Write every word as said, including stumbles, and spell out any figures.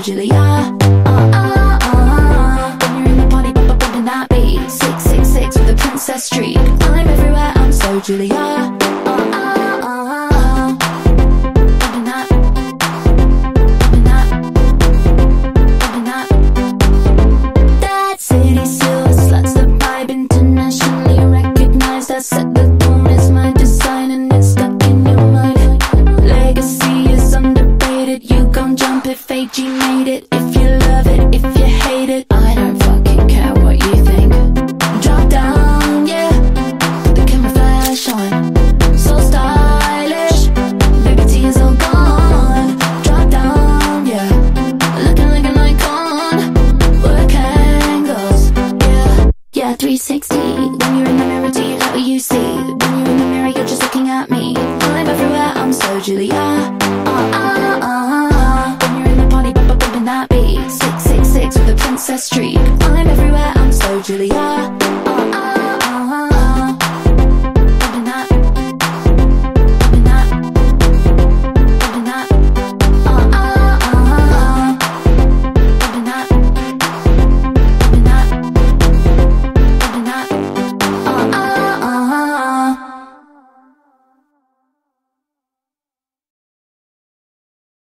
Julia. Uh, uh, uh. When you're in the party, pop up bumping that beat. Six, six, six with a princess streak. I'm everywhere, I'm so Julia. Uh, uh, uh. Bumping that, bumping that, bumping that. That city still sluts the vibe, internationally recognized. I set the tone, it's my design and it's stuck in your mind. Legacy is underrated, you gon' jump it, fake G made it. If you love it, if you hate it, I don't fucking care what you think. Drop down, yeah, the camera flash on, so stylish, baby T is all gone. Drop down, yeah, looking like an icon, work angles, yeah, yeah, three sixty. When you're in the mirror, do you like what you see? When you're in the mirror, you're just looking at me. I'm everywhere, I'm so Julia. Uh, uh, uh. When you're in the party, pop up bumping that beat. Six, six, six with a princess streak. I'm everywhere, I'm so Julia.